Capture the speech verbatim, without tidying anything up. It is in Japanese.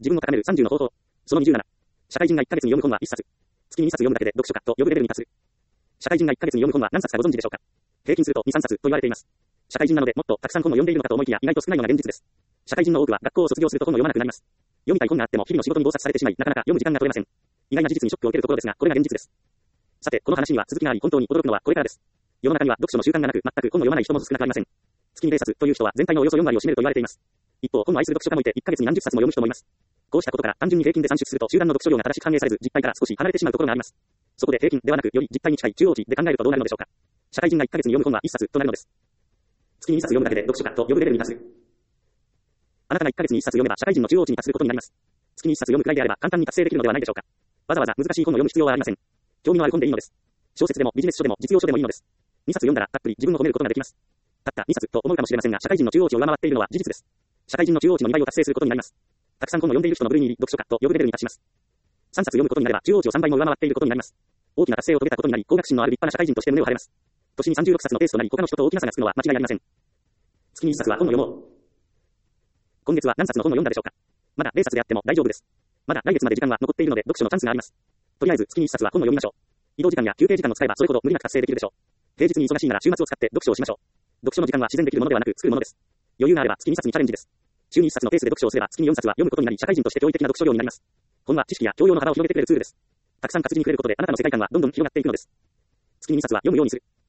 自分を高めるさんじゅうの方法。そのにじゅうなな。社会人がいっかげつに読む本はいっさつ。月ににさつ読むだけで読書家と呼ぶレベルに達する。社会人がいっかげつに読む本は何冊かご存知でしょうか。平均するとに、さんさつと言われています。社会人なのでもっとたくさん本を読んでいるのかと思いきや意外と少ないのが現実です。社会人の多くは学校を卒業すると本を読まなくなります。読みたい本があっても日々の仕事に忙殺されてしまい、なかなか読む時間が取れません。意外な事実にショックを受けるところですが、これが現実です。さて、この話には続きがあり、本当に驚くのはこれからです。世の中には読書の習慣がなく、全く本を読まない人も少なくありません。月にぜろさつという人は全体のおよそよんわりを占めると言われています。一方、本を愛する読書家もいて、いっかげつに何十冊も読む人もいます。こうしたことから単純に平均で算出すると集団の読書量が正しく反映されず、実態から少し離れてしまうところがあります。そこで平均ではなく、より実態に近い中央値で考えるとどうなるのでしょうか。社会人がいっかげつに読む本はいっさつとなるのです。月ににさつ読むだけで読書家と呼ぶレベルに達する。あなたがいっかげつにいっさつ読めば社会人の中央値に達することになります。月にいっさつ読むくらいであれば簡単に達成できるのではないでしょうか。わざわざ難しい本を読む必要はありません。興味のある本でいいのです。小説でもビジネス書でも実用書でもいいのです。にさつ読んだらたっぷり自分を褒めることができます。たったにさつと思うかもしれませんが、社会人の中央値を上回っているのは事実です。社会人の中央値のにばいを達成することになります。たくさん本を読んでいる人の部類に入り、読書家と呼ぶレベルに達します。さんさつ読むことになれば中央値をさんばいも上回っていることになります。大きな達成を遂げたことになり、高学心のある立派な社会人として胸を張れます。年にさんじゅうろくさつのペースとなり、他の人と大きな差がつくのは間違いありません。月にいっさつは本を読もう。今月は何冊の本を読んだでしょうか。まだぜろさつであっても大丈夫です。まだ来月まで時間は残っているので読書のチャンスがあります。とりあえず月にいっさつは本を読みましょう。移動時間や休憩時間を使えばそれほど無理なく達成できるでしょう。平日に忙しいなら週末を使って読書をしましょう。読書の時間は自然できるものではなく作るものです。余裕があれば月にさつにチャレンジです。週にいっさつのペースで読書をすれば月によんさつは読むことになり、社会人として教育的な読書量になります。本は知識や教養の幅を広げてくれるツールです。たくさん活字に触れることであなたの世界観はどんどん広がっていくのです。月ににさつは読むようにする。